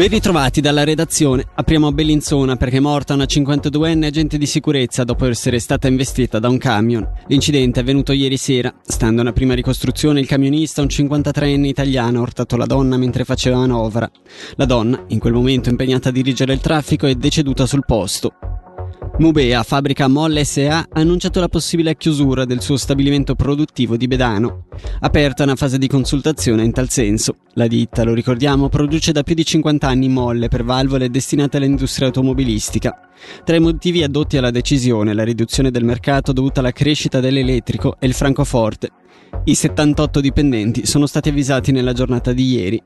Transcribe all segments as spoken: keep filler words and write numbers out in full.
Ben ritrovati dalla redazione. Apriamo a Bellinzona perché è morta una cinquantaduenne agente di sicurezza dopo essere stata investita da un camion. L'incidente è avvenuto ieri sera. Stando a una prima ricostruzione, il camionista, un cinquantatreenne italiano, ha urtato la donna mentre faceva manovra. La donna, in quel momento impegnata a dirigere il traffico, è deceduta sul posto. Mubea, fabbrica Molle S A, ha annunciato la possibile chiusura del suo stabilimento produttivo di Bedano. Aperta una fase di consultazione in tal senso. La ditta, lo ricordiamo, produce da più di cinquanta anni molle per valvole destinate all'industria automobilistica. Tra i motivi addotti alla decisione, la riduzione del mercato dovuta alla crescita dell'elettrico e il francoforte. I settantotto dipendenti sono stati avvisati nella giornata di ieri.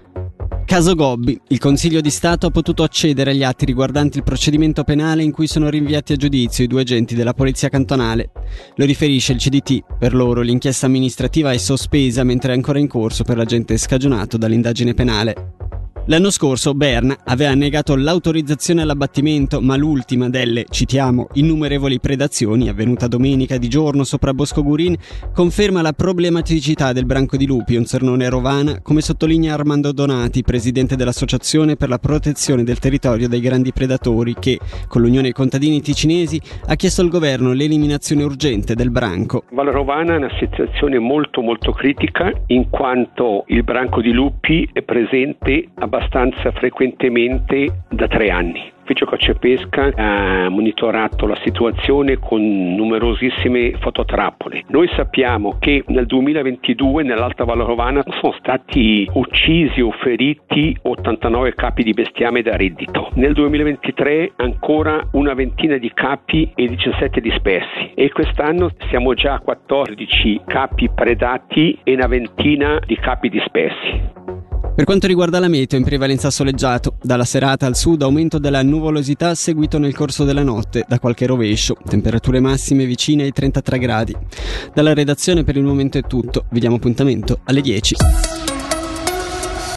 Caso Gobbi. Il Consiglio di Stato ha potuto accedere agli atti riguardanti il procedimento penale in cui sono rinviati a giudizio i due agenti della Polizia Cantonale. Lo riferisce il C D T. Per loro l'inchiesta amministrativa è sospesa mentre è ancora in corso per l'agente scagionato dall'indagine penale. L'anno scorso Berna aveva negato l'autorizzazione all'abbattimento, ma l'ultima delle, citiamo, innumerevoli predazioni avvenuta domenica di giorno sopra Bosco Gurin conferma la problematicità del branco di lupi Onsernone Rovana, come sottolinea Armando Donati, presidente dell'Associazione per la protezione del territorio dai grandi predatori, che, con l'Unione Contadini Ticinesi, ha chiesto al governo l'eliminazione urgente del branco. Valle Rovana è una situazione molto molto critica, in quanto il branco di lupi è presente abbastanza frequentemente da tre anni. L'ufficio Caccia e Pesca ha monitorato la situazione con numerosissime fototrappole. Noi sappiamo che nel duemilaventidue nell'Alta Valle Rovana sono stati uccisi o feriti ottantanove capi di bestiame da reddito. Nel duemilaventitré ancora una ventina di capi e diciassette dispersi. E quest'anno siamo già a quattordici capi predati e una ventina di capi dispersi. Per quanto riguarda la meteo, in prevalenza soleggiato. Dalla serata al sud aumento della nuvolosità seguito nel corso della notte, da qualche rovescio, temperature massime vicine ai trentatré gradi. Dalla redazione per il momento è tutto, vi diamo appuntamento alle dieci.